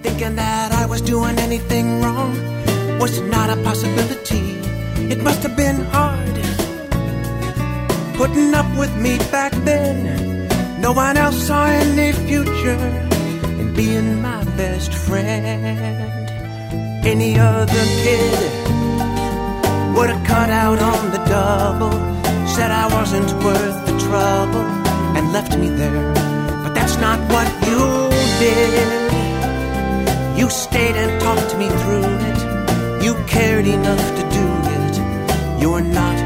thinking that I was doing anything wrong was not a possibility. It must have been hard putting up with me back then. No one else saw any future in being my best friend. Any other kid would have cut out on the double, said I wasn't worth the trouble, and left me there. But that's not what you did. You stayed and talked me through it. You cared enough to do it. You're not